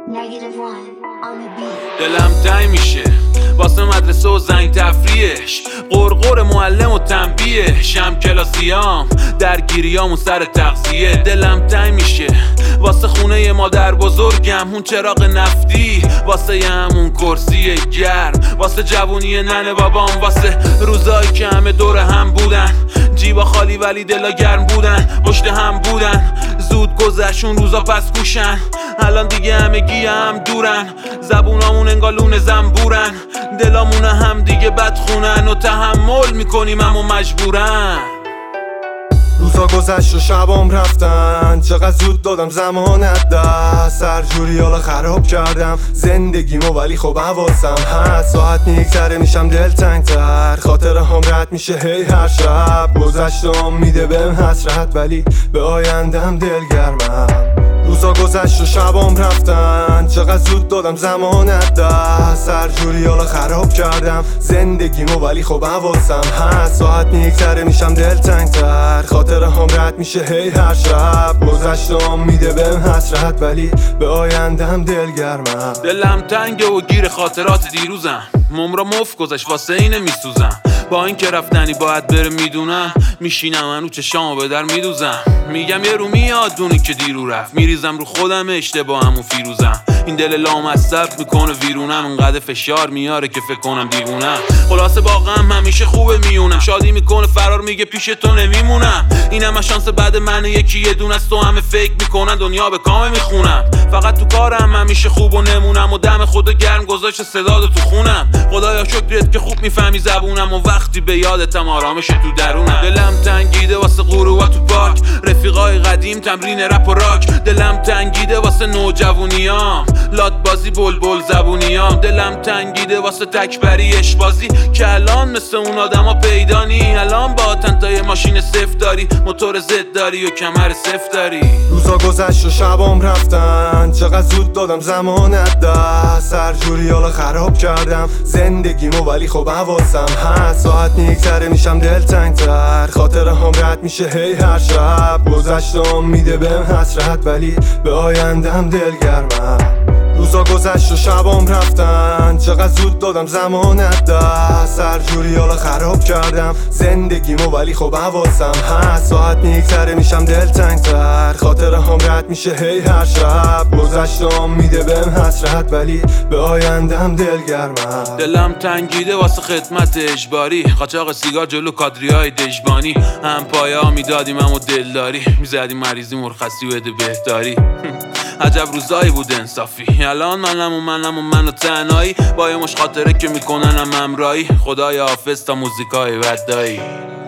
دلم تنگ میشه واسه مدرسه و زنگ تفریحش، قرقر معلم و تنبیه، شم کلاسیام درگیریامون سر تغذیه. دلم تنگ میشه واسه خونه مادر بزرگم، اون چراغ نفتی، واسه همون کرسی گرم، واسه جوونی ننه بابام، واسه روزایی که همه دور هم بودن، جیبا خالی ولی دلا گرم بودن، پشت هم بودن. زود گذشت اون روزا پس گوشن، الان دیگه همگی هم دورن، زبونامون انگار لونه زنبورن، دلامون هم دیگه بدخونن و تحمل میکنیم اما مجبورن. روزا گذشت و شبام رفتن، چقدر زود دادم زمانت دست، سرجوری حالا خراب کردم زندگیمو ولی خب حواسم هست. ساعت میگذره میشم دلتنگتر، خاطره هم رد میشه هی هر شب، گذشتم میده بهم حسرت ولی به آیندم دلگرمم. روزا گذشت و شبام رفتن، چقدر زود دادم زمانت دست، سرجوری حالا خراب کردم زندگیمو ولی خب حواسم هست. ساعت میگذره میشم دلتنگتر، خاطره هم رد میشه هی هر شب، گذشتم میده بهم حسرت ولی به آیندم دلگرمم. دلم تنگه و گیر خاطرات دیروزم، ممرا مفت گذشت واسه اینه میسوزم، با این که رفتنی باید بره میدونم، میشینم منو چشامو به در میدوزم، میگم یه رو میاد دونی که دیرو رفت، میریزم رو خودم اشتباهم و فیروزم، این دل لامصب میکنه ویرونم، انقدر فشار میاره که فکر کنم دیوونم. خلاصه با غم همیشه خوبه میونم، شادی میکنه فرار میگه پیش تو نمیمونم، این همه شانس بعد من یکی یه دونه است و همه فکر میکنن دنیا به کامه میخونم، فقط تو کارم همیشه خوب و نمونم و دم خدا گرم گذاشت صدا تو خونم، خدایا شکرت که خوب میفهمی زبونم و وقتی به یادتم آرامش تو درونم. دلم تنگیده واسه غروبا تو پارک، رفیقای قدیم تمرین رپ و راک، دلم تنگیده واسه نوجوونیام، لات بازی بلبل زبونیام، دلم تنگیده واسه تکبری اشبازی که الان مثل اون آدما پیدا نی، الان با تنتای ماشین صفر داری، موتور زد داری و کمر صفر داری. روزا گذشت و شبام رفتن، چقدر زود دادم زمانت دست، سرجوری حالا خراب کردم زندگیمو ولی خب حواسم هست. ساعت میگذره میشم دلتنگتر، خاطره هم رد میشه هی هر شب، گذشتم میده بهم حسرت ولی به آیندم دلگرمم. روزا گذشت و شبام رفتن، چقدر زود دادم زمانت دست، سرجوری حالا خراب کردم زندگیمو ولی خب حواسم هست. ساعت میگذره میشم دلتنگتر، خاطره هم رد میشه هی هر شب، گذشتم میده بهم حسرت ولی به آیندم دلگرمم. دلم تنگیده واسه خدمت اجباری، قاچاق سیگار جلو کادریای دژبانی، هم پایا میدادیم اما دلداری، میزدیم مریضی مرخصی و بده بهداری. عجب روزایی بود انصافی، الان منم و تنهایی، با یه مش خاطره که میکننم همراهی، خدایا حافظ تا موزیکای ودایی.